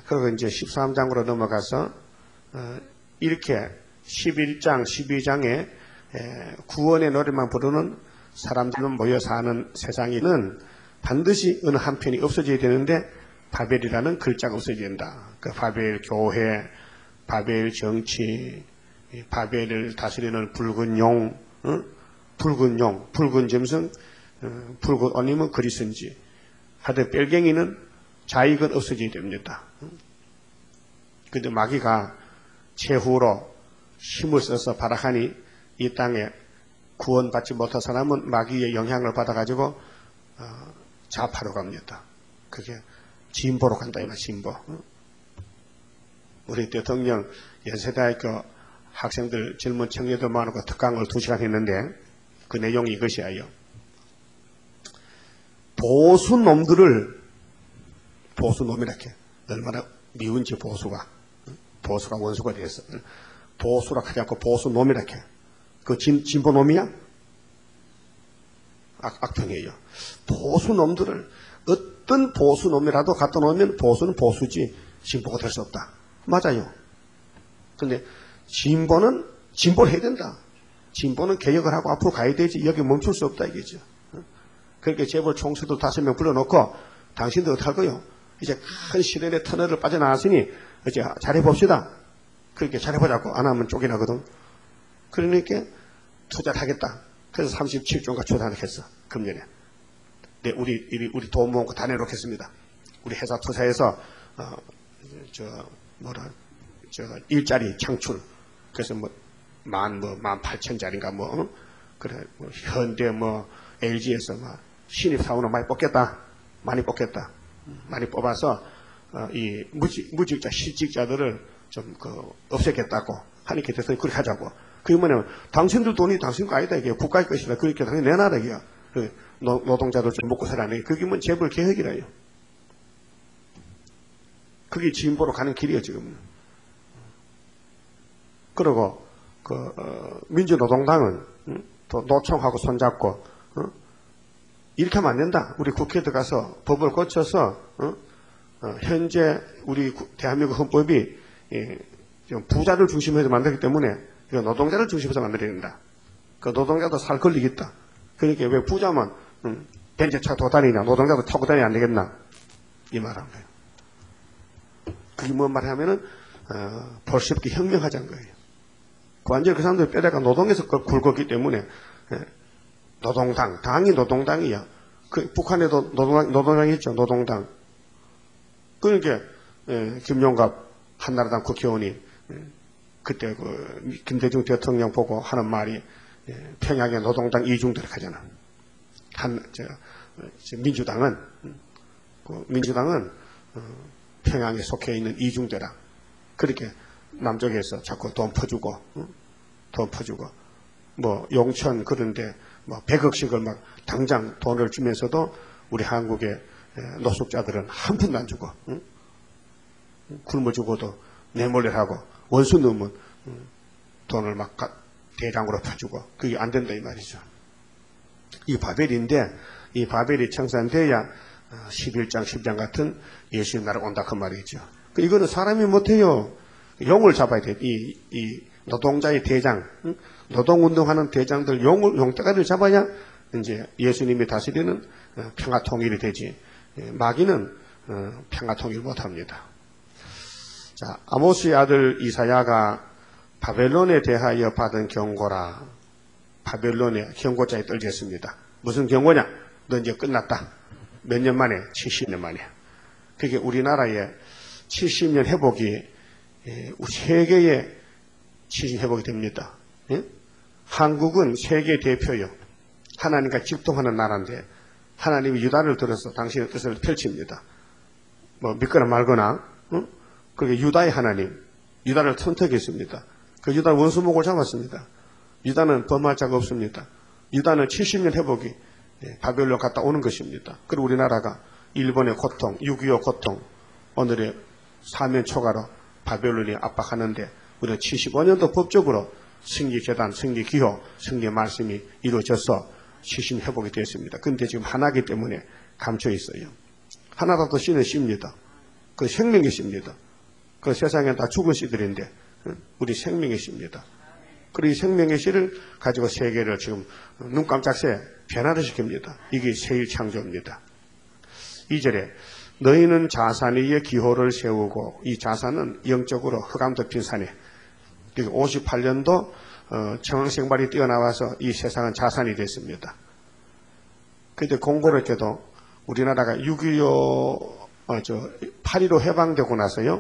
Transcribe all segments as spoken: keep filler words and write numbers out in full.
그리고 이제 십삼 장으로 넘어가서 어, 이렇게 십일 장, 십이 장에 구원의 노래만 부르는 사람들은 모여 사는 세상에는 반드시 어느 한편이 없어져야 되는데 바벨이라는 글자가 없어져야 된다. 그 바벨 교회, 바벨 정치, 바벨을 다스리는 붉은 용, 어? 붉은 용, 붉은 점성, 어, 붉은 아니면 그리스인지 하여튼 뺄갱이는 자익은 없어져야 됩니다. 근데 마귀가 최후로 힘을 써서 발악하니 이 땅에 구원받지 못한 사람은 마귀의 영향을 받아가지고 어, 좌파로 갑니다. 그게 진보로 간다 이 말, 진보. 우리 대통령 연세대학교 학생들 젊은 청년들 모아놓고 특강을 두 시간 했는데 그 내용이 이것이에요. 보수 놈들을 보수 놈이라게 얼마나 미운지 보수가 보수가 원수가 되었어. 보수라 하지 않고 보수 놈이라게 그 진, 진보 놈이야? 악, 악평이에요. 보수 놈들을 어떤 보수 놈이라도 갖다 놓으면 보수는 보수지 진보가 될 수 없다. 맞아요. 근데 진보는 진보를 해야 된다. 진보는 개혁을 하고 앞으로 가야 되지 여기 멈출 수 없다 이거죠. 그렇게 재벌 총수들 다섯 명 불러놓고 당신들 어떡할 거요? 이제 큰 시련의 터널을 빠져나왔으니 이제 잘해봅시다. 그렇게 잘해보자고 안 하면 쫓겨나거든. 그러니까 투자를 하겠다. 그래서 삼십칠 조인가 투자를 했어. 금년에. 네, 우리, 우리, 우리 돈 모은 거 다 내놓겠습니다. 우리 회사 투자해서, 어, 저, 뭐라, 저, 일자리 창출. 그래서 뭐, 만, 뭐, 만 팔천 자리인가 뭐, 어? 그래, 뭐, 현대 뭐, 엘지에서 막, 신입사원을 많이 뽑겠다. 많이 뽑겠다. 많이 뽑아서, 어, 이 무직, 무직자, 실직자들을 좀, 그, 없애겠다고. 하니까 됐더니 그렇게 하자고. 그게 뭐냐면, 당신들 돈이 당신 거 아니다, 이게. 국가의 것이다. 그렇게 당연히 내놔라, 이게. 그 노, 노동자들 좀 먹고 살아내. 그게 뭐 재벌 개혁이라요. 그게 진보로 가는 길이에요, 지금. 그리고, 그, 어, 민주노동당은, 응? 또 노총하고 손잡고, 어? 이렇게 하면 안 된다. 우리 국회에 들어가서 법을 고쳐서, 어? 어, 현재 우리 대한민국 헌법이, 예, 좀 부자를 중심으로 만들기 때문에, 이거 노동자를 중심으로 만들어야 된다. 그 노동자도 살 권리가 있다. 그러니까 왜 부자만, 음, 벤츠차 타고 다니냐, 노동자도 타고 다니면 안 되겠나? 이 말한 거예요. 그게 뭔 말 하면은, 어, 볼셰비키 혁명하자는 거예요. 그 완전히 그 사람들 뼈대가 노동에서 굵었기 때문에, 예, 노동당, 당이 노동당이야. 그, 북한에도 노동당, 노동당이 있죠, 노동당. 그러니까, 예, 김용갑 한나라당 국회의원이, 예, 그때 그, 김대중 대통령 보고 하는 말이, 예, 평양의 노동당 이중대를 하잖아. 한, 저, 저 민주당은, 그 민주당은, 어, 평양에 속해 있는 이중대라. 그렇게 남쪽에서 자꾸 돈 퍼주고, 어? 돈 퍼주고, 뭐, 용천 그런데, 뭐, 백억씩을 막 당장 돈을 주면서도 우리 한국의 예, 노숙자들은 한 푼도 안 주고, 어? 굶어 죽어도 내몰래 하고, 원수 넣으면, 어, 돈을 막 가, 대량으로 퍼주고 그게 안 된다 이 말이죠. 이 바벨인데 이 바벨이 청산돼야 십일 장, 십 장 같은 예수의 나라가 온다 그 말이죠. 이거는 사람이 못해요. 용을 잡아야 돼. 이, 이 노동자의 대장, 응? 노동운동하는 대장들 용을, 용대가리를 잡아야 이제 예수님이 다스리는 평화 통일이 되지. 마귀는 평화 통일 못합니다. 자, 아모스의 아들 이사야가 바벨론에 대하여 받은 경고라. 바벨론에 경고장이 떨어졌습니다. 무슨 경고냐? 너 이제 끝났다. 몇 년 만에? 칠십 년 만에. 그게 우리나라의 칠십 년 회복이 세계의 칠십 회복이 됩니다. 예? 한국은 세계 대표요. 하나님과 집통하는 나라인데 하나님이 유다를 들어서 당신의 뜻을 펼칩니다. 뭐 믿거나 말거나. 어? 그게 유다의 하나님. 유다를 선택했습니다. 그 유다 원수목을 잡았습니다. 유다는 범할 자가 없습니다. 유다는 칠십 년 회복이 바벨론 갔다 오는 것입니다. 그리고 우리나라가 일본의 고통, 육이오 고통, 오늘의 사면 초과로 바벨론이 압박하는데 우리는 칠십오 년도 법적으로 승리재단, 승리기호, 승리 말씀이 이루어져서 칠십 년 회복이 되었습니다. 그런데 지금 하나기 때문에 감춰 있어요. 하나라도 신은 쉽니다. 그 생명의 씨입니다. 그 세상에 다 죽은 씨들인데 우리 생명의 씨입니다. 그리고 이 생명의 씨를 가지고 세계를 지금 눈 깜짝 새 변화를 시킵니다. 이게 세일 창조입니다. 이 절에 너희는 자산 위에 기호를 세우고 이 자산은 영적으로 흑암 덮인 산에 오십팔 년도 어, 청황생발이 뛰어나와서 이 세상은 자산이 됐습니다. 그때 공교롭게도 우리나라가 육이오 어, 저 팔일오 해방되고 나서요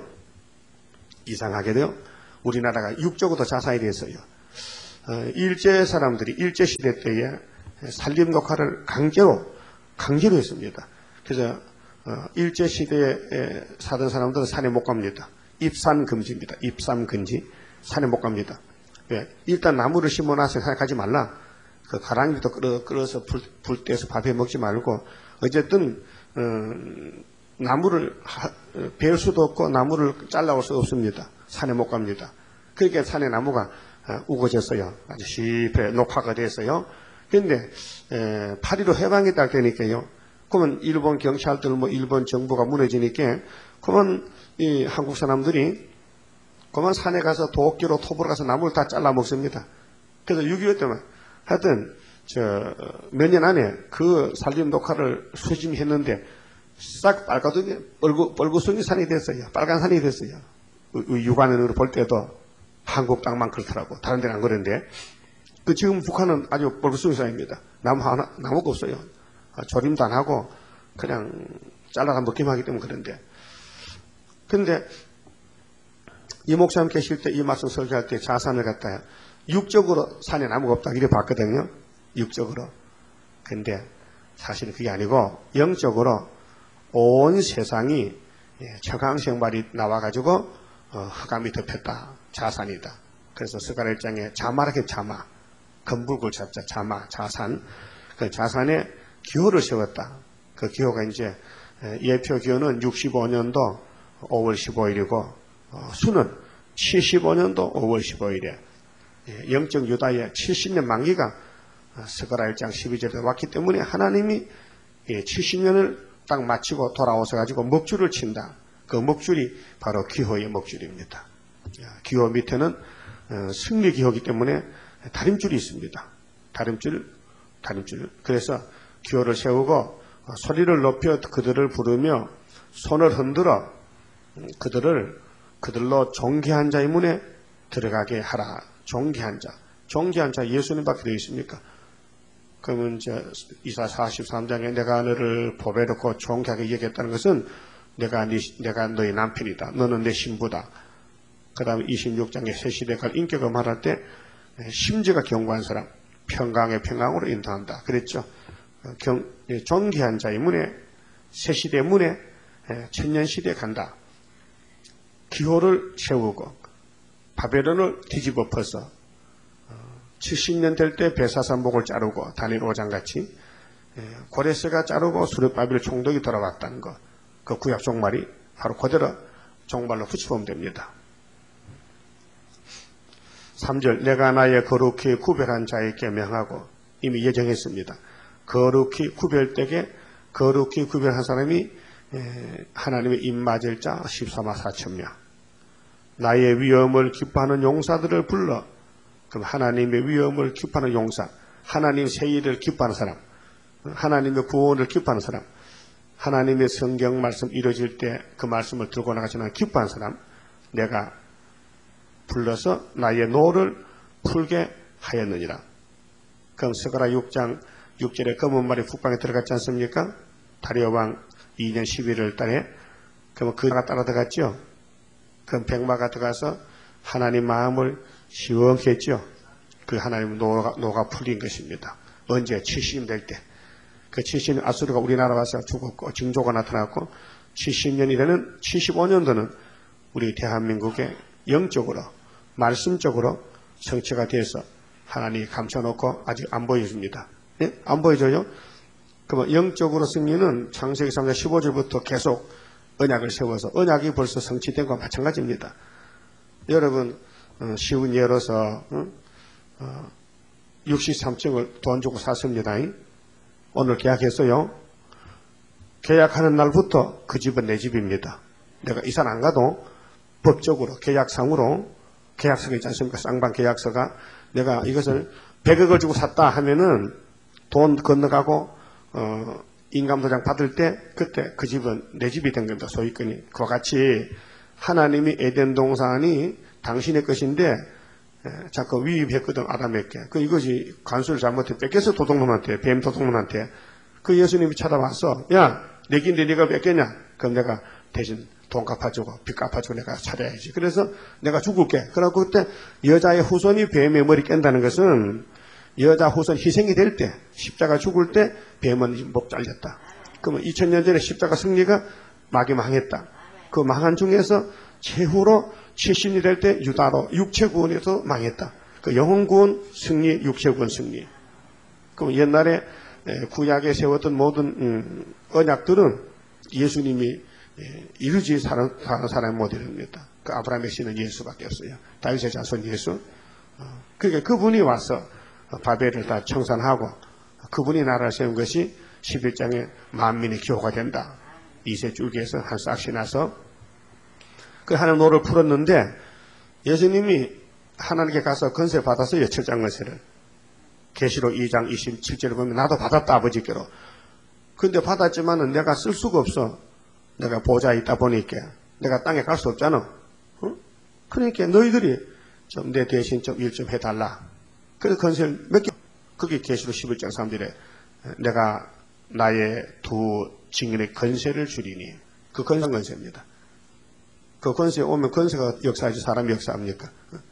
이상하게도요 우리나라가 육적으로 자산이 됐어요. 어, 일제 사람들이 일제 시대 때에 살림 녹화를 강제로 강제로 했습니다. 그래서 어, 일제 시대에 사던 사람들은 산에 못 갑니다. 입산 금지입니다. 입산 금지. 산에 못 갑니다. 왜? 일단 나무를 심어놔서 산에 가지 말라. 그 가랑비도 끌어, 끌어서 불, 불 떼서 밥해 먹지 말고 어쨌든 어, 나무를 하, 베울 수도 없고 나무를 잘라올 수도 없습니다. 산에 못 갑니다. 그러니까 산에 나무가 어, 우거졌어요. 아주 시패 녹화가 됐어요. 그런데 팔일오 해방이 딱 되니까요. 그러면 일본 경찰들 뭐 일본 정부가 무너지니까 그러면 이 한국 사람들이 그만 산에 가서 도끼로 톱으로 가서 나무를 다 잘라 먹습니다. 그래서 육이오 때만 하여튼 저 몇 년 안에 그 산림 녹화를 수짐했는데 싹 빨갛더니 뻘구, 뻘구숭이 산이 됐어요. 빨간 산이 됐어요. 육안으로 볼 때도 한국 땅만 그렇더라고. 다른 데는 안 그런데 그 지금 북한은 아주 뻘구숭이 산입니다. 나무 하나 나무가 없어요. 조림도 안 하고 그냥 잘라서 먹기만 하기 때문에 그런데 근데 이 목사님 계실 때 이 말씀 설교할 때 자산을 갖다가 육적으로 산에 나무가 없다 이래 봤거든요. 육적으로. 근데 사실은 그게 아니고 영적으로 온 세상이 처강생발이 나와가지고 흑암이 덮였다. 자산이다. 그래서 스가랴 일 장에 자마라게 자마. 건불굴 잡자 자마 자산. 그 자산에 기호를 세웠다. 그 기호가 이제 예표 기호는 육십오 년도 오월 십오일이고 어, 수는 칠십오 년도 오월 십오일에 영적 유다의 칠십 년 만기가 스가랴 일 장 십이 절에 왔기 때문에 하나님이 칠십 년을 딱 마치고 돌아오셔 가지고 먹줄을 친다. 그 먹줄이 바로 기호의 먹줄입니다. 기호 밑에는 승리 기호이기 때문에 다림줄이 있습니다. 다림줄, 다림줄. 그래서 기호를 세우고 소리를 높여 그들을 부르며 손을 흔들어 그들을 그들로 존귀한 자의 문에 들어가게 하라. 존귀한 자. 존귀한 자 예수님밖에 되어 있습니까? 그러면 이제 이사 사십삼 장에 내가 너를 보배롭고 존귀하게 여겼다는 것은 내가 네, 내가 너의 남편이다. 너는 내 신부다. 그 다음에 이십육 장에 새 시대갈 인격을 말할 때 심지가 견고한 사람, 평강의 평강으로 인도한다. 그랬죠. 경, 존귀한 자의 문에 새 시대 문에 천년 시대에 간다. 기호를 세우고 바벨론을 뒤집어 엎어서 칠십 년 될 때 베사산목을 자르고 다니엘 오 장같이 고레스가 자르고 수르바벨 총독이 돌아왔다는 것. 그 구약 종말이 바로 그대로 종말로 붙여보면 됩니다. 삼 절 내가 나의 거룩히 구별한 자에게 명하고 이미 예정했습니다. 거룩히 구별되게 거룩히 구별한 사람이 하나님의 입맞을 자 십삼만 사천 명. 나의 위엄을 기뻐하는 용사들을 불러. 그럼 하나님의 위엄을 기뻐하는 용사, 하나님 새 일을 기뻐하는 사람, 하나님의 구원을 기뻐하는 사람, 하나님의 성경 말씀 이루어질 때 그 말씀을 들고 나가시는 기뻐하는 사람, 내가 불러서 나의 노를 풀게 하였느니라. 그럼 스가랴 육 장 육 절에 검은 말이 북방에 들어갔지 않습니까? 다리오 왕 이 년 십일월 달에. 그러면 그가 따라 들어갔죠. 그럼 백마가 들어가서 하나님 마음을 시원케 했죠. 그 하나님 노가, 노가 풀린 것입니다. 언제? 칠십 년 될 때. 그 칠십 년 아수르가 우리나라 와서 죽었고 징조가 나타났고 칠십 년이 되는 칠십오 년도는 우리 대한민국의 영적으로 말씀적으로 성취가 돼서 하나님이 감춰놓고 아직 안 보여줍니다. 예? 안 보여줘요? 그러면 영적으로 승리는 창세기 삼 장 십오 절부터 계속 언약을 세워서 언약이 벌써 성취된 것과 마찬가지입니다. 여러분 어, 쉬운 예로서 어? 어, 육십삼 층을 돈 주고 샀습니다. 오늘 계약했어요. 계약하는 날부터 그 집은 내 집입니다. 내가 이산 안 가도 법적으로 계약상으로 계약서가 있지 않습니까? 쌍방 계약서가 내가 이것을 백억을 주고 샀다 하면은 돈 건너가고 어, 인감도장 받을 때 그때 그 집은 내 집이 된 겁니다. 소유권이. 그와 같이 하나님이 에덴 동산이 당신의 것인데 에, 자꾸 위임했거든 아담에게. 그 이것이 관수를 잘못해 뺏겨서 도둑놈한테 뱀 도둑놈한테 그 예수님이 찾아와서 야 내긴데 네가 뺏겼냐? 그럼 내가 대신 돈 갚아주고 빚 갚아주고 내가 차려야지. 그래서 내가 죽을게. 그러고 그때 여자의 후손이 뱀의 머리 깬다는 것은 여자 후손 희생이 될 때 십자가 죽을 때 뱀은 목 잘렸다. 그러면 이천 년 전에 십자가 승리가 마귀 망했다. 그 망한 중에서 최후로 칠십이 될 때 유다로 육체구원에서 망했다. 그 영혼구원 승리, 육체구원 승리. 그럼 옛날에 구약에 세웠던 모든 음, 언약들은 예수님이 이루지 사는 사람이 못 이룹니다. 그 아브라함의 씨는 예수밖에 없어요. 다윗의 자손 예수. 그러니까 그분이 와서 바벨을 다 청산하고 그분이 나라를 세운 것이 십일 장에 만민의 기호가 된다. 이세 줄기에서 한 싹씩 나서 그 하나님 노를 풀었는데 예수님이 하나님께 가서 건세 받았어요. 칠장 건세를. 계시록 이 장 이십칠 절을 보면 나도 받았다 아버지께로. 근데 받았지만은 내가 쓸 수가 없어. 내가 보좌에 있다 보니까 내가 땅에 갈 수 없잖아. 어? 그러니까 너희들이 좀 내 대신 좀 일 좀 해달라. 그래서 건세를 몇 개, 그게 계시록 십일 장 삼 절에 내가 나의 두 증인의 건세를 주리니 그 건세 건세입니다. 그 건세에 오면 건세가 역사하지 사람이 역사합니까?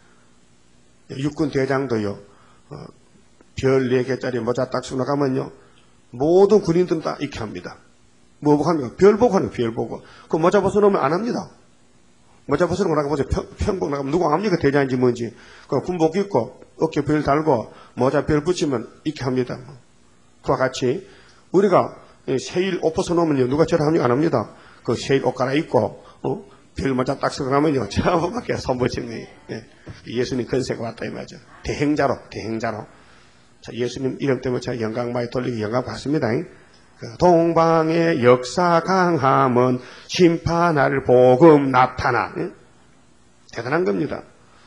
육군 대장도요. 어, 별 네 개짜리 모자 딱 쓰고 나가면요. 모든 군인들은 다 익히 합니다. 뭐 보고 합니까? 별 보고 하는 별 보고. 그 모자 벗어놓으면 안 합니다. 모자 벗어놓고 나가보세요. 평복 나가면 누가 합니까? 대장인지 뭔지. 그 군복 입고 어깨 별 달고 모자 별 붙이면 익히 합니다. 그와 같이 우리가 세일 옷 벗어놓으면요. 누가 저를 합니까? 안 합니다. 그 세일 옷 갈아입고 어? 별 모자 딱 쓰고 나면요. 저밖에 손붙이는 거예요. 예. 예수님 건세가 왔다 이 말이죠. 대행자로 대행자로. 자, 예수님 이름 때문에 제가 영광 많이 돌리고 영광 받습니다. 그 동방의 역사 강함은 심판할 복음 나타나. 예? 대단한 겁니다.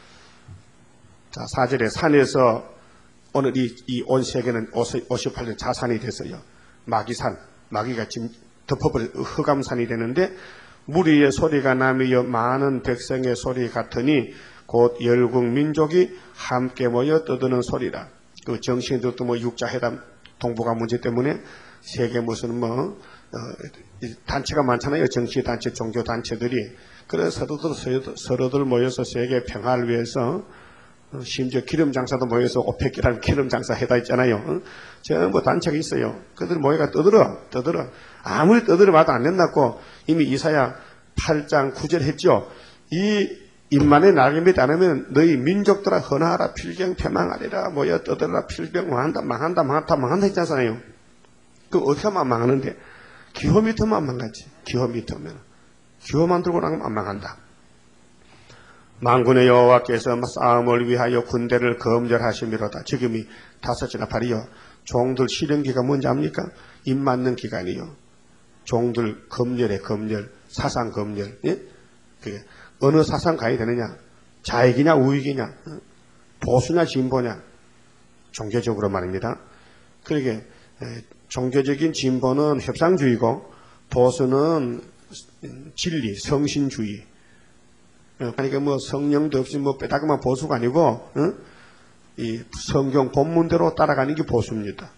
자, 사 절에 산에서 오늘 이, 이 온 세계는 오십팔 년 자산이 됐어요. 마귀산, 마귀가 지금 덮어버린 흑암산이 되는데 무리의 소리가 나며 많은 백성의 소리 같으니 곧 열국 민족이 함께 모여 떠드는 소리라. 그 정신들도 뭐 육자회담 동북아 문제 때문에 세계 무슨 뭐 어, 단체가 많잖아요. 정치단체, 종교단체들이. 그래서 서로들, 서로들 모여서 세계 평화를 위해서 어, 심지어 기름장사도 모여서 오펙이라는 기름장사 해다 있잖아요. 어? 전부 단체가 있어요. 그들 모여가 떠들어 떠들어 아무리 떠들어봐도 안 된다고 이미 이사야 팔 장 구 절 했죠. 이 임만의 날개 밑에 안 하면 너희 민족들아 헌하라 필경 패망하리라 모여 떠들어라 필경 망한다 망한다 망한다 망한다 했잖아요. 그 어떻게 하면 안 망하는데 기호 밑으면 안 망하지. 기호 밑으면 기호만 들고 나가면 안 망한다. 만군의 여호와께서 싸움을 위하여 군대를 검열하시미로다. 지금이 다섯째나 팔이요. 종들 실행기가 뭔지 압니까? 입 맞는 기간이요. 종들 검열에 검열, 사상 검열. 예? 그게 어느 사상 가야 되느냐? 좌익이냐 우익이냐? 보수냐 진보냐? 종교적으로 말입니다. 그러게 종교적인 진보는 협상주의고 보수는 진리, 성신주의. 그러니까 뭐 성령도 없이 뭐 빼다가만 보수가 아니고 응? 이 성경 본문대로 따라가는 게 보수입니다.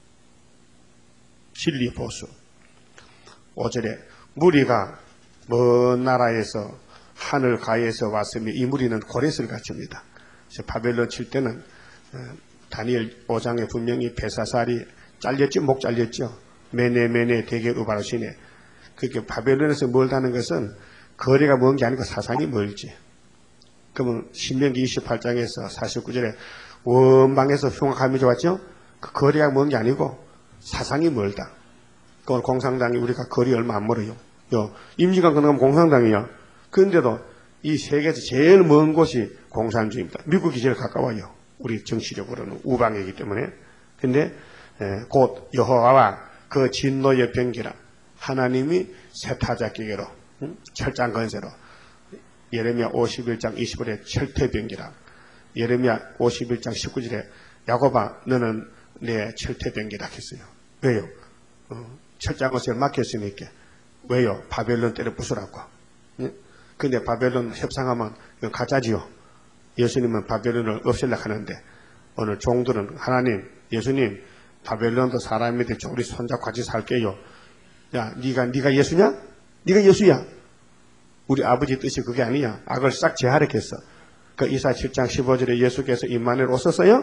진리 보수. 오 절에 무리가 먼 나라에서 하늘 가에서 왔으며 이 무리는 고레스를 갖춥니다. 바벨론 칠 때는 다니엘 오 장에 분명히 벨사살이 잘렸죠. 목 잘렸죠. 메네 메네 대개 우바르시네. 그렇게 바벨론에서 멀다는 것은 거리가 먼 게 아니고 사상이 멀지. 그러면 신명기 이십팔 장에서 사십구 절에 원방에서 흉악함이 좋았죠. 그 거리가 먼 게 아니고 사상이 멀다. 그건 공산당이 우리가 거리 얼마 안 멀어요. 요 임시간 건너가면 공산당이야. 그런데도 이 세계에서 제일 먼 곳이 공산주의입니다. 미국이 제일 가까워요. 우리 정치적으로는 우방이기 때문에. 근데 에, 곧 여호와와 그 진노의 병기라 하나님이 세타자께로 응? 철장 건세로. 예레미야 오십일 장 이십오 절에 철퇴병기라. 예레미야 오십일 장 십구 절에 야곱아 너는 내 철퇴병기라 했어요. 왜요? 어, 철장 건세를 맡겼으니까. 왜요? 바벨론 때려 부수라고. 응? 근데 바벨론 협상하면 이건 가짜지요. 예수님은 바벨론을 없애려고 하는데 오늘 종들은 하나님, 예수님 바벨론도 사람인데 우리 손잡고 같이 살게요. 야, 네가 네가 예수냐? 네가 예수야. 우리 아버지 뜻이 그게 아니야. 악을 싹 제하랬겠어. 그 이사야 칠 장 십오 절에 예수께서 임마누엘 오셨어요?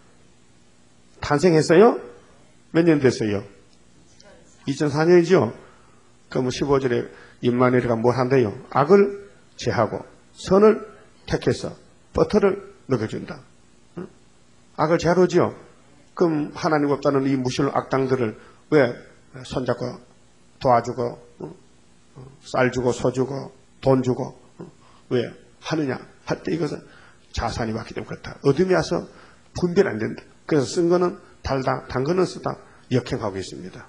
탄생했어요? 몇 년 됐어요? 이천사 년이죠. 그럼 십오 절에 임마누엘이가 뭘 한대요? 악을 제하고 선을 택해서 버터를 먹여준다. 응? 악을 제하러지요. 그럼 하나님 없다는 이 무신의 악당들을 왜 손잡고 도와주고 응? 쌀 주고 소 주고 돈 주고 응? 왜 하느냐 할 때 이것은 자산이 왔기 때문에 그렇다. 어둠이 와서 분별 안 된다. 그래서 쓴 거는 달다, 단 거는 쓰다 역행하고 있습니다.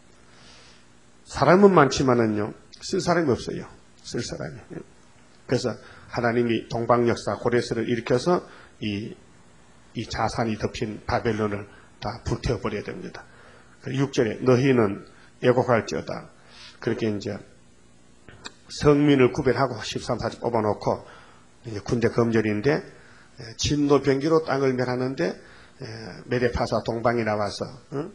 사람은 많지만은요 쓸 사람이 없어요. 쓸 사람이. 그래서 하나님이 동방역사 고레스를 일으켜서 이, 이 자산이 덮인 바벨론을 다 불태워버려야 됩니다. 육 절에 너희는 애곡할지어다. 그렇게 이제 성민을 구별하고 십삼, 사절 뽑아놓고 이제 군대 검절인데 진노 병기로 땅을 멸하는데 메데파사 동방이 나와서 응?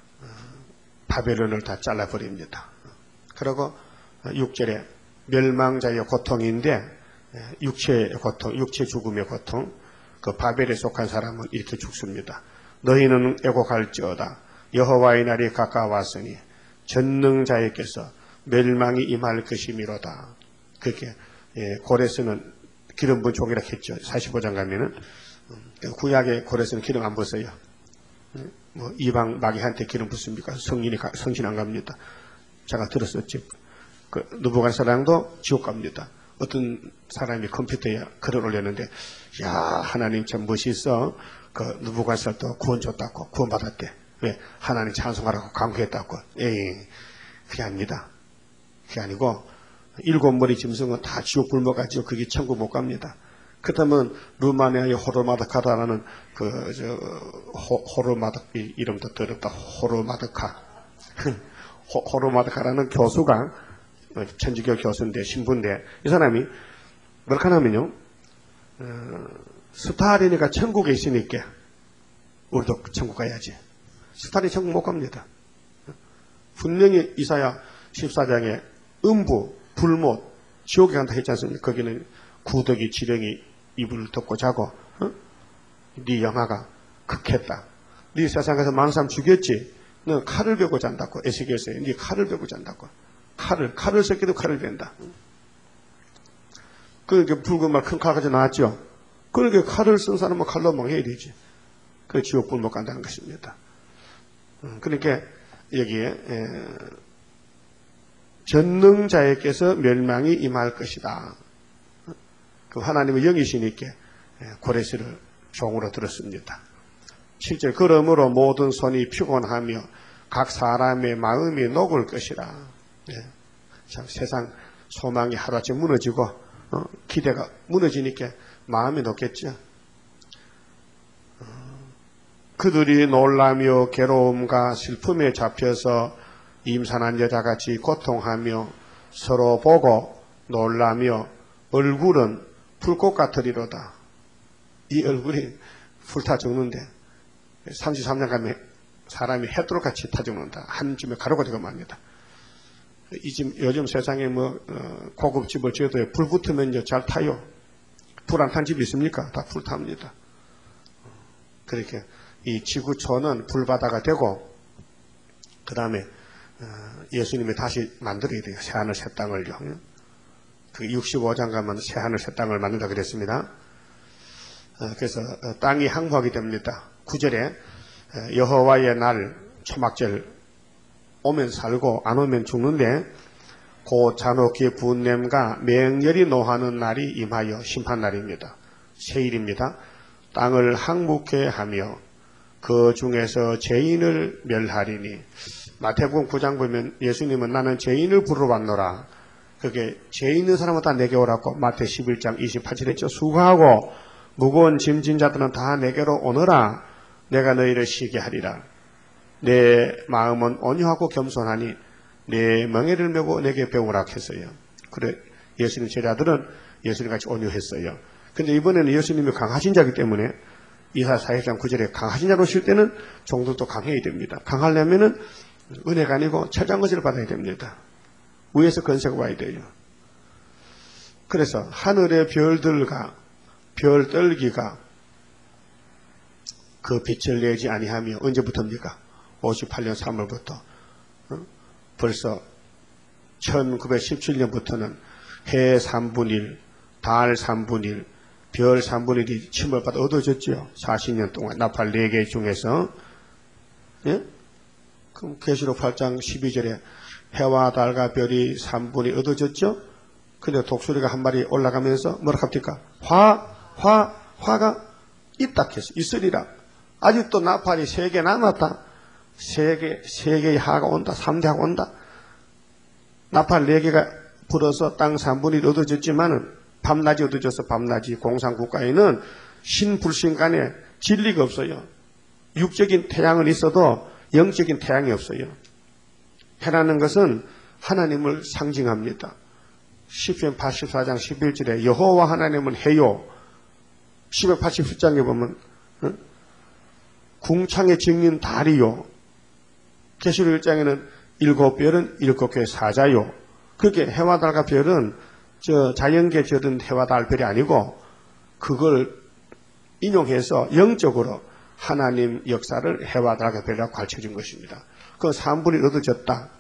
바벨론을 다 잘라버립니다. 그리고 육 절에 멸망자의 고통인데 육체의 고통, 육체 죽음의 고통, 그 바벨에 속한 사람은 이렇게 죽습니다. 너희는 애곡할지어다. 여호와의 날이 가까웠으니 전능자에게서 멸망이 임할 것이미로다. 그렇게 예, 고레스는 기름 부은 종이라 했죠. 사십오 장 가면은 구약의 고레스는 기름 안 부었어요. 뭐 이방 마귀한테 기름 붓습니까? 성인이 가, 성신 안 갑니다. 제가 들었었죠. 그 느부갓네살도 지옥 갑니다. 어떤 사람이 컴퓨터에 글을 올렸는데, 야 하나님 참 멋있어. 그 느부갓네살도 구원 줬다고, 구원 받았대. 왜? 하나님 찬송하라고 강구했다고. 에이, 그게 아닙니다. 그게 아니고 일곱 머리 짐승은 다 지옥 굶어가지고 그게 천국 못 갑니다. 그렇다면 루마니아의 호르마드카라는 그 저 호르마드 이름도 더럽다. 호르마드카 호르마드카라는 교수가 천주교 교수인데 신부인데 이 사람이 뭐라 하냐면요 어, 스타린이가 천국에 있으니까 우리도 천국 가야지. 스타린 천국 못 갑니다. 분명히 이사야 십사 장에 음부, 불못, 지옥에 간다 했지 않습니까? 거기는 구더기, 지렁이 이불을 덮고 자고 어? 네 영화가 극했다. 네 세상에서 많은 사람 죽였지. 너 칼을 베고 잔다고. 에스겔서에 네 칼을 베고 잔다고. 칼을 칼을 새끼도 칼을 벤다. 그러니까 붉은 말 큰 칼까지 나왔죠. 그러니까 칼을 쓴 사람은 칼로 막 해야 되지. 그 지옥 불 못 간다는 것입니다. 그러니까 여기에 에, 전능자에게서 멸망이 임할 것이다. 그 하나님의 영이시니까 고레스를 종으로 들었습니다. 칠 절 그러므로 모든 손이 피곤하며 각 사람의 마음이 녹을 것이라. 예. 참 세상 소망이 하루아침에 무너지고 어, 기대가 무너지니까 마음이 녹겠죠. 어, 그들이 놀라며 괴로움과 슬픔에 잡혀서 임산한 여자같이 고통하며 서로 보고 놀라며 얼굴은 불꽃 같으리로다. 이 얼굴이 불타 죽는데 삼십삼 년 가면 사람이 햇도로같이 타 죽는다. 한 줌에 가루가 되고 맙니다. 이 집, 요즘 세상에 뭐 어, 고급 집을 지어도 불 붙으면 잘 타요. 불 안 탄 집이 있습니까? 다 불 탑니다. 그렇게 이 지구촌은 불바다가 되고 그 다음에 어, 예수님이 다시 만들어야 돼요. 새하늘 새 땅을요. 그 육십오 장 가면 새하늘 새 땅을 만든다 그랬습니다. 어, 그래서 어, 땅이 항구하게 됩니다. 구 절에 어, 여호와의 날 초막절 오면 살고 안 오면 죽는데 고 잔혹히 부은 냄과 맹렬히 노하는 날이 임하여 심판날입니다. 세일입니다. 땅을 항복해 하며 그 중에서 죄인을 멸하리니 마태복음 구 장 보면 예수님은 나는 죄인을 부르러 왔노라. 그게 죄 있는 사람은 다 내게 오라고 마태 십일 장 이십팔 절 했죠. 수고하고 무거운 짐진 자들은 다 내게로 오너라. 내가 너희를 쉬게 하리라. 내 마음은 온유하고 겸손하니 내 멍에를 메고 내게 배우라 했어요. 그래 예수님 제자들은 예수님같이 온유했어요. 근데 이번에는 예수님이 강하신 자이기 때문에 이사야 사십 장 구 절에 강하신 자로 오실 때는 종들도 강해야 됩니다. 강하려면은 은혜가 아니고 철장거지를 받아야 됩니다. 위에서 건세가 와야 돼요. 그래서 하늘의 별들과 별떨기가 그 빛을 내지 아니하며 언제부터입니까? 오십팔 년 삼월부터 어? 벌써 천구백십칠 년부터는 해 삼분의 일, 달 삼분의 일, 별 삼분의 일이 침을 받아 얻어졌죠. 사십 년 동안 나팔 네 개 중에서. 예? 그럼 계시록 팔 장 십이 절에 해와 달과 별이 삼분의 일 얻어졌죠. 근데 독수리가 한 마리 올라가면서 뭐라 합니까? 화, 화, 화가 있다 해서 있으리라. 아직도 나팔이 세 개 남았다. 세 개, 세 개의 하가 온다. 삼 대하가 온다. 나팔 네 개가 불어서 땅 삼분의 일 얻어졌지만은 밤낮이 얻어져서 밤낮이 공산국가에는 신불신간에 진리가 없어요. 육적인 태양은 있어도 영적인 태양이 없어요. 해라는 것은 하나님을 상징합니다. 시편 팔십사 장 십일 절에 여호와 하나님은 해요. 십백팔십칠 장에 보면 어? 궁창에 찍는 달이요. 계시록 일 장에는 일곱 별은 일곱 개의 사자요. 그렇게 해와 달과 별은 저 자연계 저런 해와 달 별이 아니고 그걸 인용해서 영적으로 하나님 역사를 해와 달과 별이라고 가르쳐준 것입니다. 그 삼분이 얻어졌다.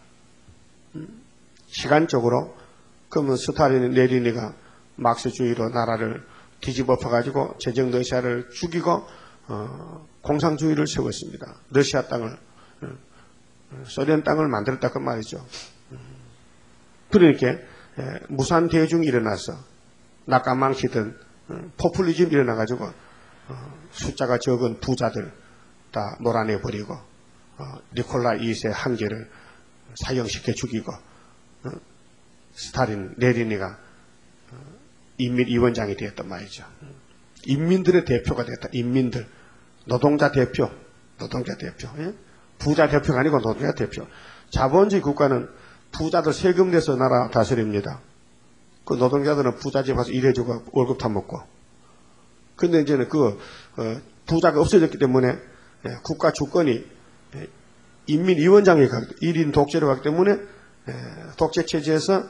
시간적으로 그러면 스탈린 레닌이가 막스주의로 나라를 뒤집어 엎어가지고 제정 러시아를 죽이고 어, 공산주의를 세웠습니다. 러시아 땅을 어, 소련 땅을 만들었다 그 말이죠. 그러니까 에, 무산 대중이 일어나서 낙가망치든 어, 포퓰리즘이 일어나가지고 어, 숫자가 적은 부자들 다 몰아내버리고 어, 니콜라 이 세 한계를 사형시켜 죽이고 어, 스탈린 레닌이가 어, 인민위원장이 되었단 말이죠. 인민들의 대표가 됐다. 인민들. 노동자 대표. 노동자 대표. 예? 부자 대표가 아니고 노동자 대표. 자본주의 국가는 부자들 세금 내서 나라 다스립니다. 그 노동자들은 부자 집 가서 일해주고 월급 타먹고. 근데 이제는 그 어, 부자가 없어졌기 때문에 예, 국가 주권이 예, 인민위원장이 일 인 독재로 가기 때문에 예, 독재 체제에서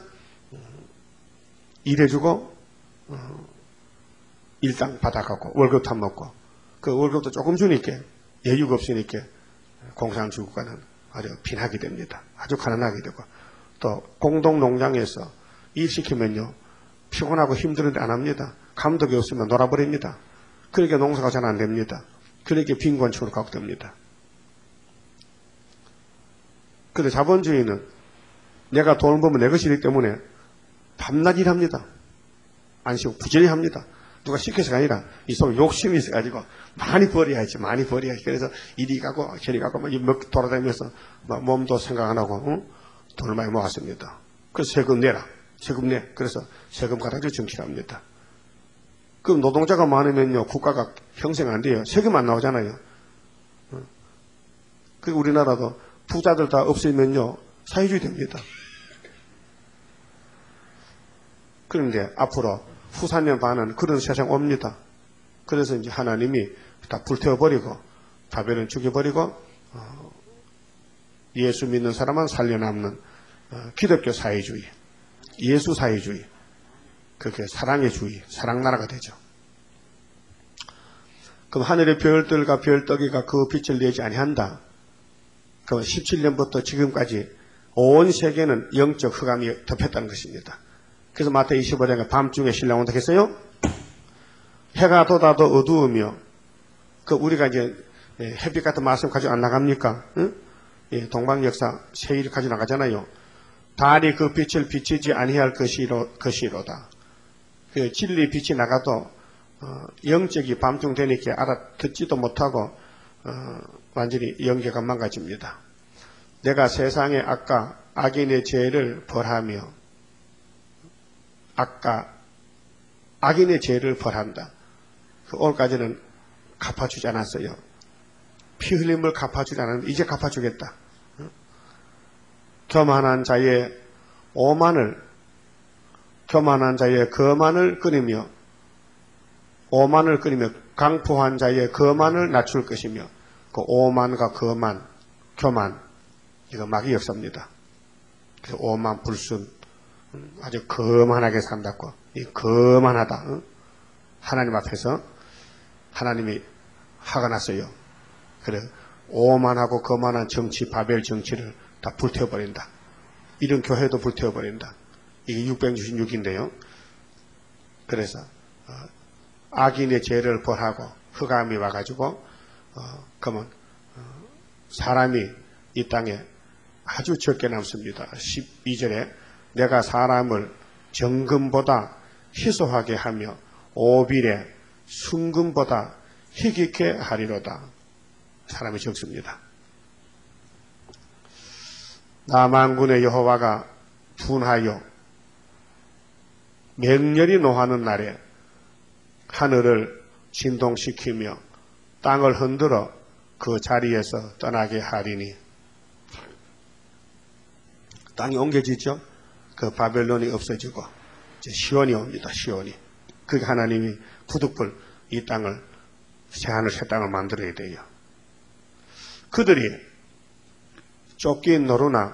일해주고 어, 일당 받아가고 월급 타먹고 그 월급도 조금 주니까 여유가 없으니까 공산주의 국가는 아주 빈하게 됩니다. 아주 가난하게 되고 또 공동농장에서 일 시키면요 피곤하고 힘들은데 안 합니다. 감독이 없으면 놀아버립니다. 그러니까 농사가 잘 안 됩니다. 그러니까 빈곤층으로 가게 됩니다. 그런데 자본주의는 내가 돈을 벌면 내 것이기 때문에 밤낮 일합니다. 안 쉬고 부지런히 합니다. 누가 시켜서가 아니라 이 속에 욕심이 있어가지고 많이 버려야지 많이 버려야지. 그래서 이리 가고 저리 가고 막 돌아다니면서 막 몸도 생각 안 하고 응? 돈을 많이 모았습니다. 그래서 세금 내라. 세금 내. 그래서 세금 가지고 정치를 합니다. 그럼 노동자가 많으면요 국가가 형성 안 돼요. 세금 안 나오잖아요. 그 우리나라도 부자들 다 없으면요 사회주의 됩니다. 그런데 앞으로 후삼년 반은 그런 세상 옵니다. 그래서 이제 하나님이 다 불태워버리고 바벨은 죽여버리고 어, 예수 믿는 사람만 살려남는 어, 기독교 사회주의, 예수 사회주의, 그게 사랑의 주의, 사랑나라가 되죠. 그럼 하늘의 별들과 별떡이가 그 빛을 내지 아니한다. 그럼 십칠 년부터 지금까지 온 세계는 영적 흑암이 덮였다는 것입니다. 그래서 마태 이십오 장에 밤중에 신랑 온다 했어요. 해가 돋아도 어두우며 그 우리가 이제 햇빛 같은 말씀 가지고 안 나갑니까? 응? 예, 동방 역사 세일 가지고 나가잖아요. 달이 그 빛을 비치지 아니할 것이로, 것이로다. 그 진리 빛이 나가도 어, 영적이 밤중 되니까 알아듣지도 못하고 어, 완전히 영계가 망가집니다. 내가 세상의 악과 악인의 죄를 벌하며 아까 악인의 죄를 벌한다. 그 오늘까지는 갚아주지 않았어요. 피 흘림을 갚아주지 않았는데 이제 갚아주겠다. 교만한 자의 오만을, 교만한 자의 거만을 끊으며, 오만을 끊으며 강포한 자의 거만을 낮출 것이며, 그 오만과 거만, 교만, 이거 막이 없습니다. 그래서 오만, 불순, 아주 거만하게 산다고. 이 거만하다. 하나님 앞에서 하나님이 화가 났어요. 그래, 오만하고 거만한 정치, 바벨 정치를 다 불태워버린다. 이런 교회도 불태워버린다. 이게 육백육십육인데요. 그래서 어, 악인의 죄를 벌하고 흑암이 와가지고 어, 그러면 어, 사람이 이 땅에 아주 적게 남습니다. 십이 절에 내가 사람을 정금보다 희소하게 하며 오빌에 순금보다 희귀케 하리로다. 사람이 적습니다. 남한군의 여호와가 분하여 맹렬히 노하는 날에 하늘을 진동시키며 땅을 흔들어 그 자리에서 떠나게 하리니. 땅이 옮겨지죠. 그 바벨론이 없어지고 이제 시온이 옵니다. 시온이. 그게 하나님이 부득불 이 땅을, 새하늘 새 땅을 만들어야 돼요. 그들이 쫓긴 노루나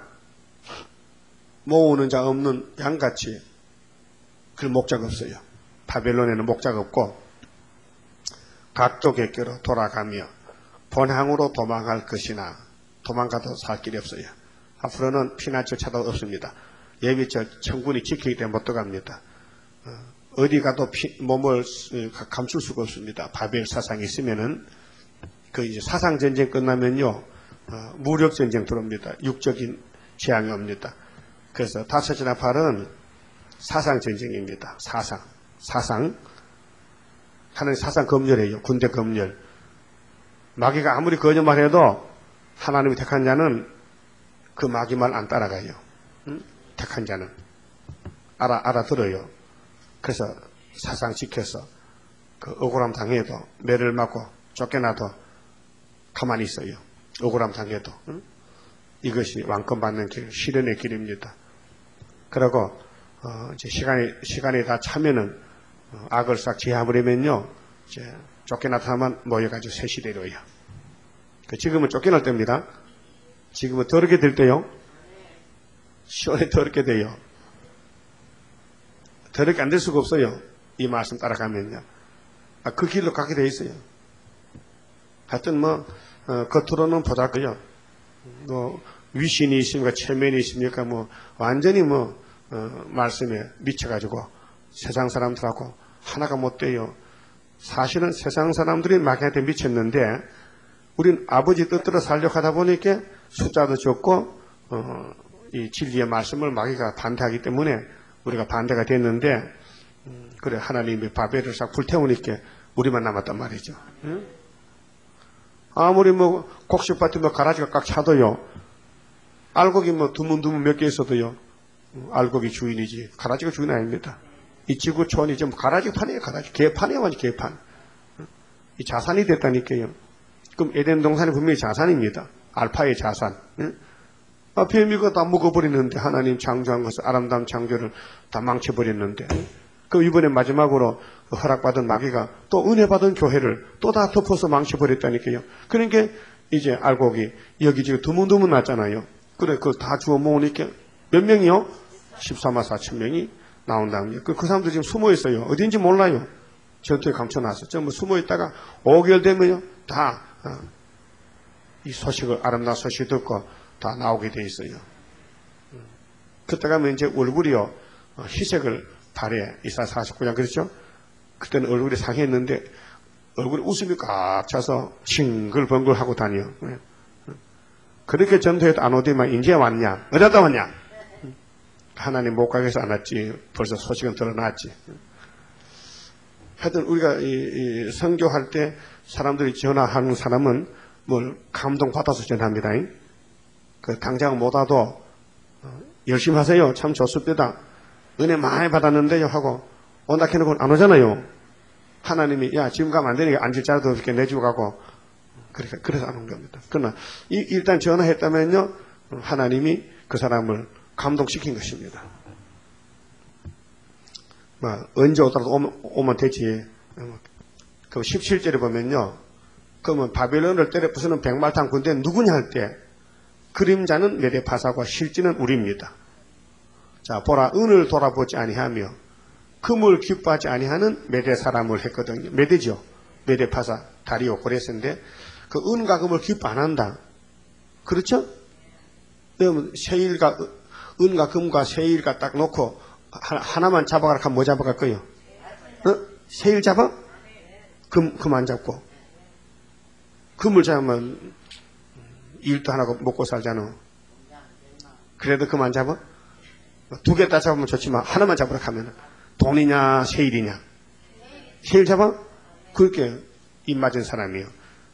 모으는 자 없는 양같이 그 목자가 없어요. 바벨론에는 목자가 없고 각도 객교로 돌아가며 본향으로 도망할 것이나 도망가도 살 길이 없어요. 앞으로는 피난처 없습니다. 예비처 천군이 지키기 때문에 못 들어갑니다. 어디 가도 피, 몸을 감출 수가 없습니다. 바벨 사상이 있으면은 그 이제 사상 전쟁 끝나면요 어, 무력 전쟁 들어옵니다. 육적인 재앙이 옵니다. 그래서 다섯째 나팔은 사상 전쟁입니다. 사상, 사상. 하나님 사상 검열해요. 군대 검열. 마귀가 아무리 거짓말해도 하나님이 택한 자는 그 마귀 말 안 따라가요. 응? 택한 자는 알아 알아들어요. 그래서 사상 지켜서 그 억울함 당해도 매를 맞고 쫓겨나도 가만히 있어요. 억울함 당해도. 응? 이것이 왕권 받는 길, 실현의 길입니다. 그리고 어, 이제 시간이 시간이 다 차면은 어, 악을 싹 제압하려면요, 이제 쫓겨나타만 모여가지고 새 시대로요. 그 지금은 쫓겨날 때입니다. 지금은 더럽게 될 때요. 시원히 더럽게 돼요. 더럽게 안 될 수가 없어요. 이 말씀 따라가면요. 아, 그 길로 가게 돼 있어요. 하여튼 뭐 어, 겉으로는 보자고요. 뭐 위신이 있습니까? 체면이 있습니까? 뭐 완전히 뭐 어, 말씀에 미쳐가지고 세상 사람들하고 하나가 못 돼요. 사실은 세상 사람들이 마귀한테 미쳤는데 우린 아버지 뜻대로 살려고 하다 보니까 숫자도 적고 어, 이 진리의 말씀을 마귀가 반대하기 때문에 우리가 반대가 됐는데 음, 그래 하나님이 바벨을 싹 불태우니까 우리만 남았단 말이죠. 응? 아무리 뭐 곡식밭에 뭐 가라지가 꽉 차도요. 알곡이 뭐 두문두문 몇 개 있어도요. 알곡이 주인이지 가라지가 주인 아닙니다. 이 지구촌이 좀 가라지 판이에요. 가라지 개판이에요. 완전 개판. 이 자산이 됐다니까요. 그럼 에덴 동산이 분명히 자산입니다. 알파의 자산. 응? 아, 뱀이가 다 먹어버리는데 하나님 창조한 것을 아름다운 창조를 다 망쳐버렸는데 응? 그 이번에 마지막으로 허락받은 마귀가 또 은혜 받은 교회를 또 다 덮어서 망쳐버렸다니까요. 그러니까 이제 알곡이 여기 지금 드문드문 났잖아요. 그래 그걸 다 주워 모으니까 몇 명이요? 십사만 사천 명이 나온다는 그, 그 사람들 지금 숨어 있어요. 어딘지 몰라요. 전투에 감춰놨어. 전부 숨어 있다가 오 개월 되면요 다 이 어, 소식을 아름다운 소식 듣고 다 나오게 돼 있어요. 그때 가면 이제 얼굴이요 어, 희색을 발해. 이사야 사십구 장 그렇죠? 그때는 얼굴이 상했는데 얼굴에 웃음이 꽉 차서 징글벙글하고 다녀. 그렇게 전투해도 안 오더만 이제 왔냐? 어디다 왔냐? 하나님 못 가게 해서 안 왔지. 벌써 소식은 드러났지. 하여튼 우리가 이, 이 선교할 때 사람들이 전화하는 사람은 뭘 감동받아서 전합니다. 그 당장 못 와도 열심히 하세요. 참 좋습니다. 은혜 많이 받았는데요 하고 온다 해놓고 안 오잖아요. 하나님이 야 지금 가면 안 되니까 앉을 자도 없게 내주고 가고 그러니까 그래서 안 온 겁니다. 그러나 이, 일단 전화했다면요 하나님이 그 사람을 감동시킨 것입니다. 뭐 언제 오더라도 오면, 오면 되지. 그 십칠 절에 보면요. 그러면 바벨론을 때려 부수는 백말탄 군대는 누구냐 할 때 그림자는 메데파사고 실지는 우리입니다. 자 보라 은을 돌아보지 아니하며 금을 기뻐하지 아니하는 메데 사람을 했거든요. 메데죠. 메데파사 다리오 고레스인데 그 은과 금을 기뻐 안 한다. 그렇죠? 그러면 세일과 은과 금과 세일과 딱 놓고 하나만 잡아가라 하면 뭐 잡아갈 거예요? 어? 세일 잡아? 금, 금 안 잡고. 금을 잡으면 일도 안 하고 먹고 살잖아. 그래도 금 안 잡아? 두 개 다 잡으면 좋지만 하나만 잡으라 하면 돈이냐 세일이냐? 세일 잡아? 그렇게 입 맞은 사람이에요.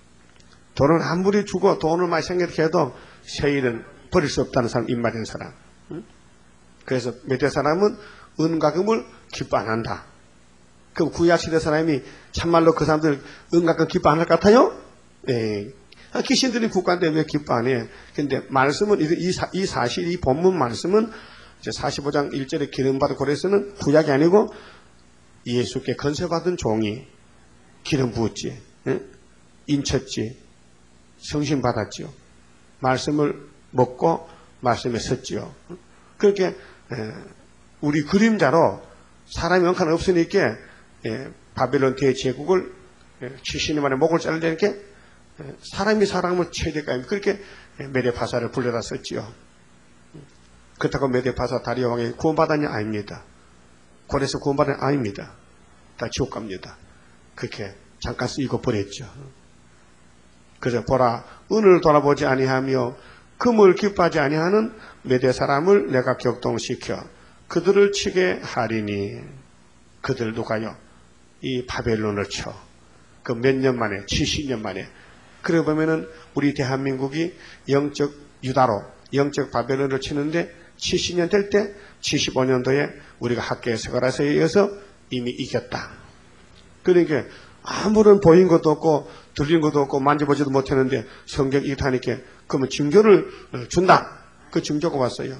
돈을 아무리 주고 돈을 많이 생각해도 세일은 버릴 수 없다는 사람, 입 맞은 사람. 응? 그래서 메대 사람은 은과 금을 기뻐 안 한다. 그럼 구약시대 사람이 참말로 그 사람들 은과 금 기뻐 안 할 것 같아요? 예. 귀신들이 국가인데 왜 기뻐 안 해? 근데 말씀은, 이, 사, 이 사실, 이 본문 말씀은 이제 사십오 장 일 절에 기름받은 고레스는 구약이 아니고 예수께 건세받은 종이 기름 부었지. 예? 인쳤지. 성신 받았지요. 말씀을 먹고 말씀에 섰지요. 그렇게 우리 그림자로 사람이 원칸 없으니까 바벨론 대제국을 칠십 년 만에 목을 자르려니까 사람이 사람을 최대까지 그렇게 메데파사를 불러다 썼지요. 그렇다고 메데파사 다리오 왕이 구원받았냐? 아닙니다. 고레스 구원받은 아닙니다. 다 지옥 갑니다. 그렇게 잠깐 쓰이고 버렸죠. 그래서 보라 은을 돌아보지 아니하며 금을 기뻐하지 아니하는 메대 사람을 내가 격동시켜 그들을 치게 하리니 그들 누가요? 이 바벨론을 쳐. 그 몇 년 만에 칠십 년 만에. 그래 보면은 우리 대한민국이 영적 유다로 영적 바벨론을 치는데 칠십 년 될 때 칠십오 년도에 우리가 학교에 서가라서에 의해서 이미 이겼다. 그러니까 아무런 보인 것도 없고 들린 것도 없고 만져보지도 못했는데 성경 이타니까 그러면 징조를 준다. 그 징조가 왔어요.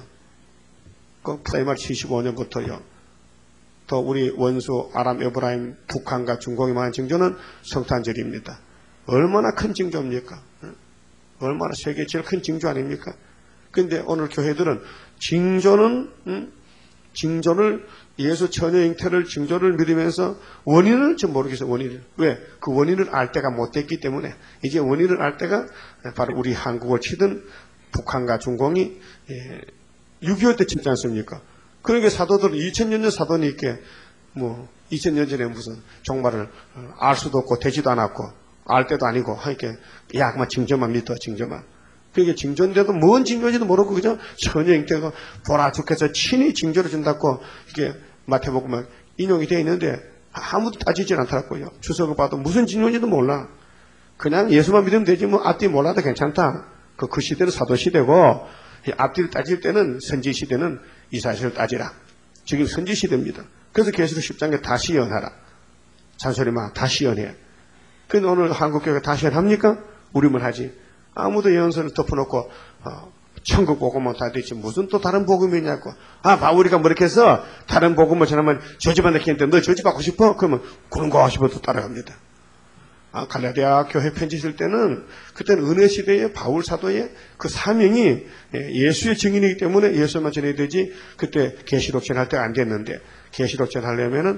그 프라이말 칠십오 년부터요. 또 우리 원수 아람 에브라임 북한과 중국이 많은 징조는 성탄절입니다. 얼마나 큰 징조입니까? 얼마나 세계 제일 큰 징조 아닙니까? 그런데 오늘 교회들은 징조는 음? 징조를 예수 처녀 잉태를 징조를 믿으면서 원인을 좀 모르겠어요. 원인을. 왜? 그 원인을 알 때가 못 됐기 때문에 이제 원인을 알 때가 바로 우리 한국을 치든 북한과 중공이 예, 육이오 때 치지 않습니까? 그러니까 사도들은 이천 년 전 사도니 있게 뭐 이천 년 전에 무슨 종말을 알 수도 없고 되지도 않았고 알 때도 아니고 하니까 야 그만 징조만 믿어 징조만. 그게 징조인데도 뭔 징조인지도 모르고 그죠? 처녀 잉태가 보라 주께서 친히 징조를 준다고 이게 마태복음에 인용이 되어 있는데 아무도 따지질 않더라고요. 주석을 봐도 무슨 징조인지도 몰라. 그냥 예수만 믿으면 되지 뭐 앞뒤 몰라도 괜찮다. 그, 그 시대는 사도 시대고 앞뒤를 따질 때는 선지 시대는 이 사실을 따지라. 지금 선지 시대입니다. 그래서 계시록 십 장에 다시 예언하라. 잔소리 마. 다시 예언해. 근데 오늘 한국교회가 다시 예언합니까? 우리만 하지. 아무도 예언서를 덮어놓고 어, 천국 복음은 다 되지 무슨 또 다른 복음이냐고. 아 바울이가 뭐 이렇게 해서 다른 복음을 전하면 저주받는다 했는데 너 저주받고 싶어? 그러면 그런 거 싶어 또 따라갑니다. 아 갈라디아 교회 편지 쓸 때는 그때는 은혜 시대의 바울 사도의 그 사명이 예수의 증인이기 때문에 예수만 전해야 되지 그때 계시록 전할 때가 안 됐는데 계시록 전하려면은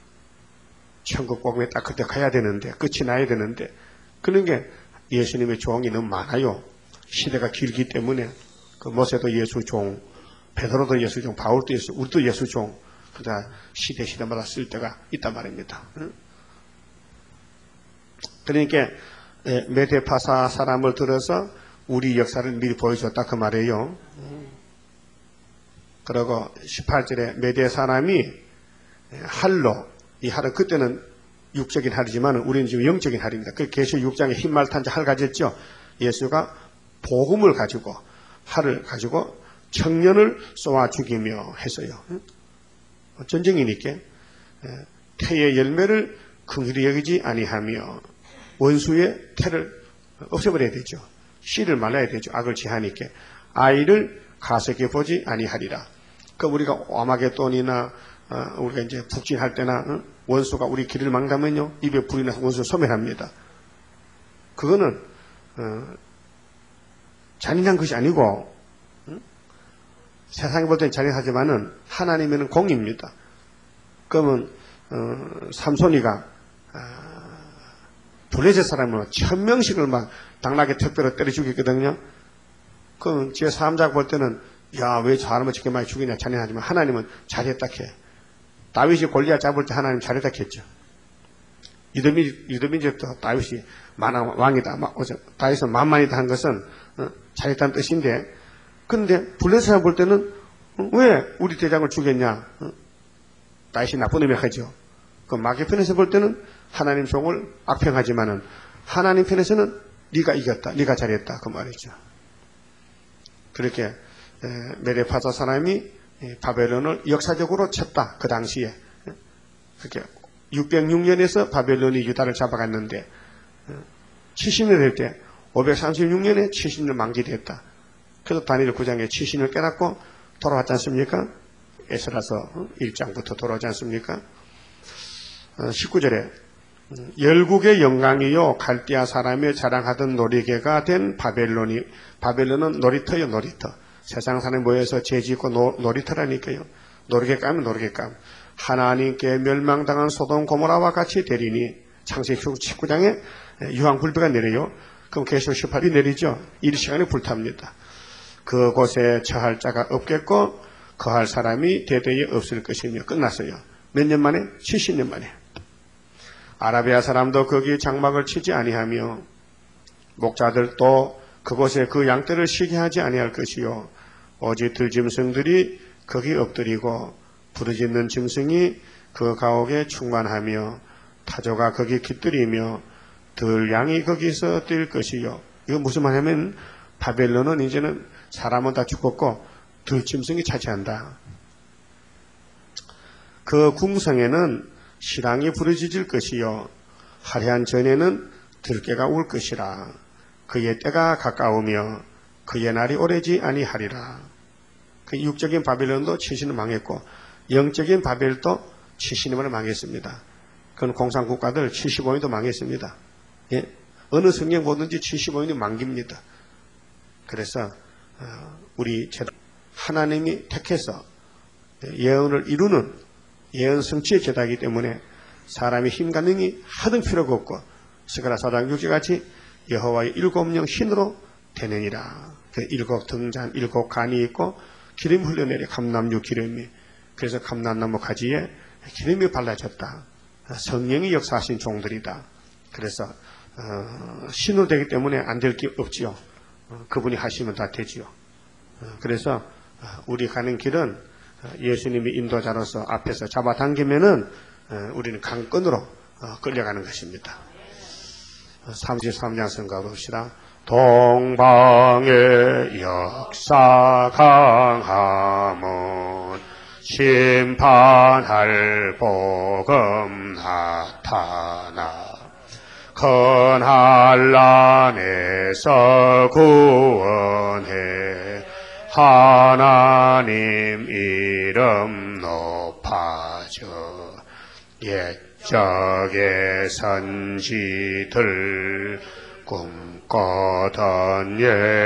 천국 복음에 딱 그때 가야 되는데 끝이 나야 되는데 그러니까 예수님의 종이 너무 많아요. 시대가 길기 때문에 그 모세도 예수 종, 베드로도 예수 종, 바울도 예수, 우리도 예수 종. 그다 시대 시대마다 쓸 때가 있단 말입니다. 그러니까 메데파사 사람을 들어서 우리 역사를 미리 보여줬다 그 말이에요. 그리고 십팔 절에 메데 사람이 할로 이 할은 그때는 육적인 할이지만 우리는 지금 영적인 할입니다. 그 계시록 육 장에 흰 말 탄 자 할 가졌죠. 예수가 복음을 가지고 할을 가지고 청년을 쏘아 죽이며 했어요. 전쟁이니까 태의 열매를 긍휼히 여기지 아니하며 원수의 태를 없애버려야 되죠. 씨를 말라야 되죠. 악을 제하니까 아이를 가석해 보지 아니하리라. 그 우리가 아마겟돈이나 어, 우리가 이제 북진할 때나 어? 원수가 우리 길을 막다면요 입에 불이 나서 원수 소멸합니다. 그거는 어, 잔인한 것이 아니고 어? 세상에 볼 때는 잔인하지만은 하나님에는 공입니다. 그러면 어, 삼손이가 아, 블레셋 사람으로 천 명씩을 막 당나귀 택배로 때려 죽였거든요. 그럼 제 사람자가 볼 때는 야, 왜 사람을 저렇게 많이 죽이냐 잔인하지만 하나님은 잘했다 해. 다윗이 골리앗 잡을 때 하나님 잘했다 했죠. 유대민, 유대민족도 다윗이 만왕, 왕이다. 다윗은 만만이다 한 것은 어, 잘했다는 뜻인데 근데 블레셋 사람 볼 때는 어, 왜 우리 대장을 죽였냐. 어, 다윗이 나쁜 의미 하죠. 그 마귀 편에서 볼 때는 하나님 종을 악평하지만은 하나님 편에서는 네가 이겼다. 네가 잘했다. 그 말이죠. 그렇게 메레파사 사람이 바벨론을 역사적으로 쳤다. 그 당시에. 그렇게 육백육 년에서 바벨론이 유다를 잡아갔는데 칠십 년 될 때 오백삼십육 년에 칠십 년 만기됐다. 그래서 다니엘 구 장에 칠십 년 깨닫고 돌아왔지 않습니까? 에스라서 일 장부터 돌아오지 않습니까? 십구 절에 열국의 영광이요 갈대아 사람의 자랑하던 놀이개가 된 바벨론이 바벨론은 놀이터요 놀이터. 세상 사람이 모여서 재짓고 놀이터라니까요. 놀이개감은 놀이개감. 하나님께 멸망당한 소돔 고모라와 같이 되리니 창세기 십구 장에 유황불비가 내려요. 그럼 계시록 십팔 이 내리죠. 일 시간에 불탑니다. 그곳에 처할 자가 없겠고 거할 사람이 대대에 없을 것이며 끝났어요. 몇 년 만에? 칠십 년 만에. 아라비아 사람도 거기 장막을 치지 아니하며 목자들도 그곳에 그 양떼를 쉬게 하지 아니할 것이요 오직 들짐승들이 거기 엎드리고 부르짖는 짐승이 그 가옥에 충만하며 타조가 거기 깃들이며 들양이 거기서 뛸 것이요. 이거 무슨 말이냐면 바벨론은 이제는 사람은 다 죽었고 들짐승이 차지한다. 그 궁성에는 시랑이 부르짖을 것이요 화려한 전에는 들깨가 울 것이라. 그의 때가 가까우며 그의 날이 오래지 아니하리라. 그 육적인 바벨론도 칠십 년 망했고 영적인 바벨도 칠십 년 만에 망했습니다. 그건 공산국가들 칠십오 년도 망했습니다. 예? 어느 성경 보든지 칠십오 년이 만깁니다. 그래서 우리 하나님이 택해서 예언을 이루는 예언 성취의 제다이기 때문에 사람의 힘과 능이 하등 필요가 없고 스가랴 사 장 육 절같이 여호와의 일곱 영 신으로 되느니라. 그 일곱 등잔 일곱 간이 있고 기름 흘려내려 감람유 기름이 그래서 감람나무 가지에 기름이 발라졌다. 성령이 역사하신 종들이다. 그래서 어, 신으로 되기 때문에 안 될 게 없지요. 어, 그분이 하시면 다 되지요. 어, 그래서 우리 가는 길은 예수님이 인도자로서 앞에서 잡아당기면은 우리는 강권으로 끌려가는 것입니다. 삼십삼 장 성가 봅시다. 동방의 역사 강함은 심판할 복음 나타나 큰한란에서 구원해 하나님 이름 높아져 옛적의 선지들 꿈꿔던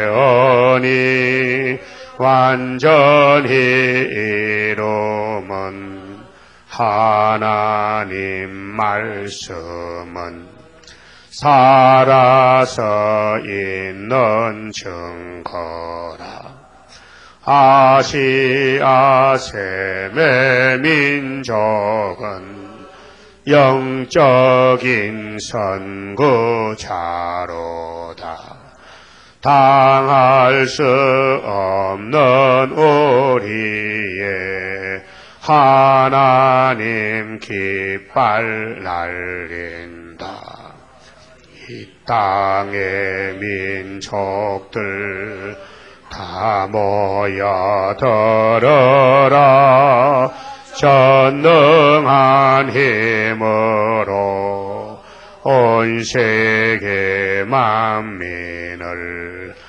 예언이 완전히 이루면 하나님 말씀은 살아서 있는 증거라. 아시아 셈의 민족은 영적인 선구자로다. 당할 수 없는 우리의 하나님 깃발 날린다. 이 땅의 민족들 다 모여 들어라. 전능한 힘으로 온 세계 만민을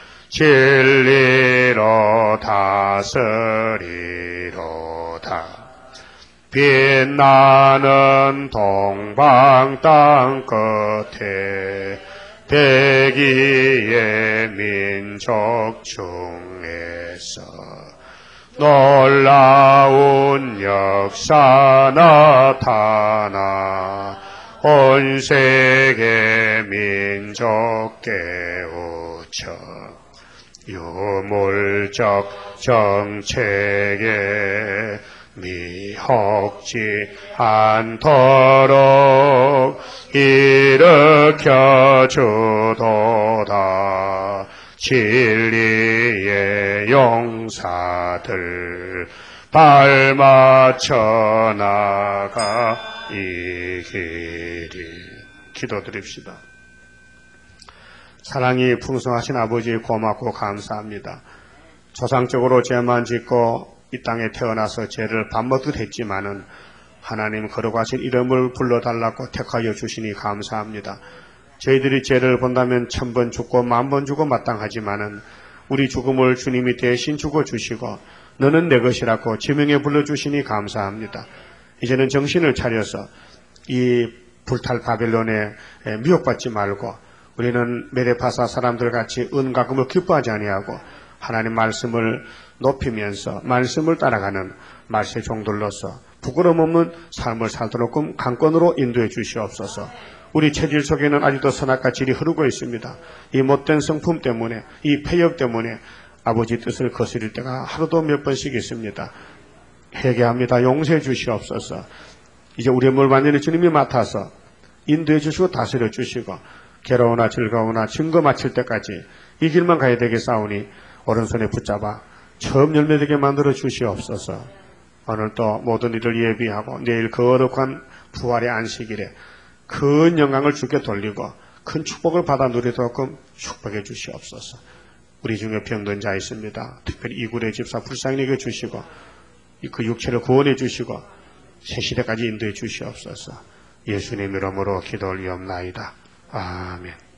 진리로 다스리로다. 빛나는 동방 땅 끝에 대기의 민족 중에서 놀라운 역사 나타나 온 세계 민족 깨우쳐 유물적 정책에 미혹지 않도록 일으켜 주도다. 진리의 용사들 발맞춰 나가 이기리. 기도드립시다. 사랑이 풍성하신 아버지 고맙고 감사합니다. 조상적으로 죄만 짓고 이 땅에 태어나서 죄를 밥 먹듯 했지만은 하나님 거룩하신 이름을 불러달라고 택하여 주시니 감사합니다. 저희들이 죄를 본다면 천 번 죽고 만 번 죽고 마땅하지만은 우리 죽음을 주님이 대신 죽어 주시고 너는 내 것이라고 지명해 불러주시니 감사합니다. 이제는 정신을 차려서 이 불탈 바벨론에 미혹받지 말고 우리는 메데파사 사람들 같이 은과 금을 기뻐하지 아니하고 하나님 말씀을 높이면서 말씀을 따라가는 말씀의 종들로서 부끄러움 없는 삶을 살도록 강권으로 인도해 주시옵소서. 우리 체질 속에는 아직도 선악과 질이 흐르고 있습니다. 이 못된 성품 때문에, 이 폐역 때문에 아버지 뜻을 거스릴 때가 하루도 몇 번씩 있습니다. 회개합니다. 용서해 주시옵소서. 이제 우리의 물 완전히 주님이 맡아서 인도해 주시고 다스려 주시고 괴로우나 즐거우나 증거 마칠 때까지 이 길만 가야 되겠사오니 오른손에 붙잡아 처음 열매되게 만들어 주시옵소서. 오늘도 모든 일을 예비하고 내일 거룩한 부활의 안식일에 큰 영광을 주께 돌리고 큰 축복을 받아 누리도록 축복해 주시옵소서. 우리 중에 병든 자 있습니다. 특별히 이구의 집사 불쌍히 주시고 그 육체를 구원해 주시고 새 시대까지 인도해 주시옵소서. 예수님 이름으로 기도 올리옵나이다. 아멘.